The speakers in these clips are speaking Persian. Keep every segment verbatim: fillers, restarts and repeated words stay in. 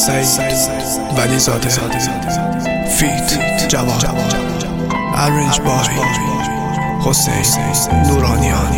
سعید ولی زاده فیت جواد ارنج بای حسین نورانیان.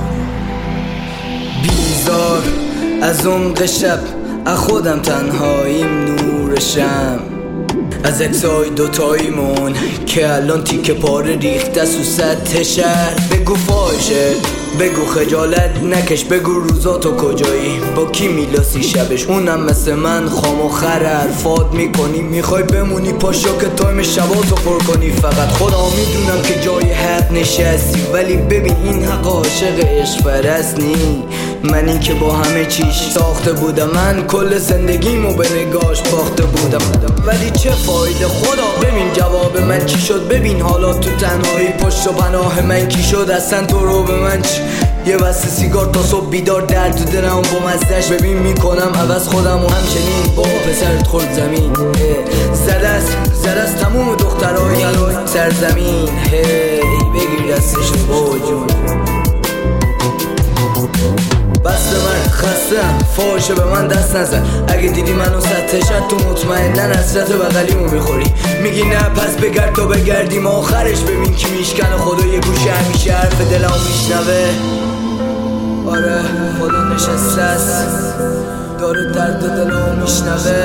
بیزار از عمق شب از خودم تنهاییم نورشم، از اکسای دوتاییمون که الان تیکه پاره ریخته سو سطح شهر. بگو فاشه، بگو خجالت نکش، بگو روزا تو کجایی، با کی میلاسی شبش، اونم مثل من خام و خر حرفات میکنی، میخوای بمونی پاشا که تایم شباتو پر کنی. فقط خدا میدونم که جای حق نشستی، ولی ببین این حق عاشق عشق پرست نی. من این که با همه چیش ساخته بودم، من کل زندگیمو به نگاش باخته بودم، ولی چه فایده خدا. ببین جواب من چی شد، ببین حالا تو تنهایی پشت و پناه من کی شد، اصلا تو رو به من چی. یه بسته سیگار تا صبح بیدار درد تو دلم با مزدش، ببین میکنم عوض خودم و همچنین بابا پسرت خورد زمین. زده است زده است تموم دخترهای سرزمین، هی بگیر دستش بابا جون. بس به من خستم فاشه به من دست نزن، اگه دیدی منو سطح شد تو مطمئنن حسرت بغلیمو میخوری. میگی نه پس بگرد تو بگردیم آخرش، ببین کی میشکنه خدا یه گوشه همیشه حرف دلمو میشنوه. آره خدا نشسته است داره درد دلمو میشنوه.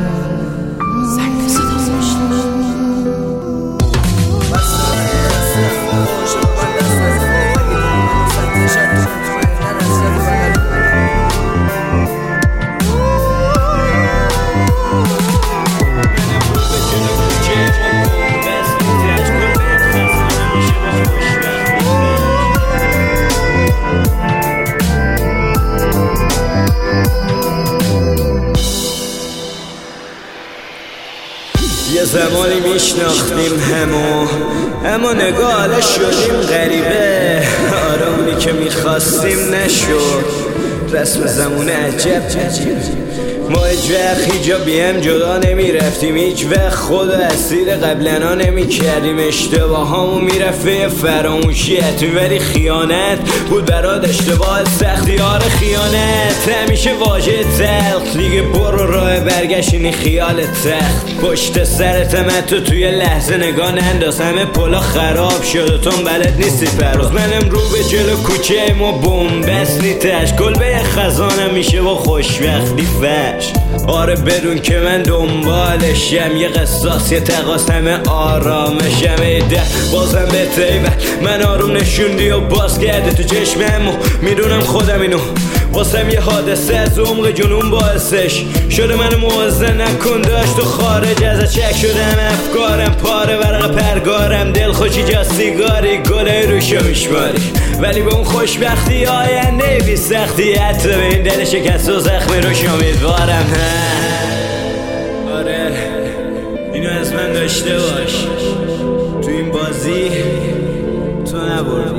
یه زمانی میشناختیم همو، اما نگاه حالا شدیم غریبه. آره اونی که میخواستیم نشد، رسم زمونه عجب عجیب. ما هیچ وقت هیچ بیم جدا نمیرفتیم، هیچ وقت خود اسیر قبلنا نمیکردیم. اشتباه همون میرفه فراموشیت، ولی خیانت بود برات اشتباه سختی. آره خیانت همیشه واژه تلخ، دیگه برو راه برگشت اینی خیال تخت. پشت سرت من تو توی لحظه نگاه ننداز، همه پلا خراب شده تو بلد نیستی پروز. منم رو به جلو کوچه ما بومبست نیتش، کلبه خزانم میشه با خوشبختی فش. آره بدون که من دنبالشم، یه قصاص یه تقاس همه آرامشم. ایده بازم به تیبه من آروم نشوندی و باز کرده تو چشمم، و میدونم خودم اینو واسم یه حادثه از عمق جنون باعثش شده. منو موازه نکن داشت و خارج از چک شدم افکارم، پاره ورق پرگارم، دل خوشی جا سیگاری گله روشو میشماری، ولی به اون خوشبختی آینده بی سختی. حتی به این دل شکست و زخم روش امیدوارم. آره اینو از من داشته باش، تو این بازی تو نبرد.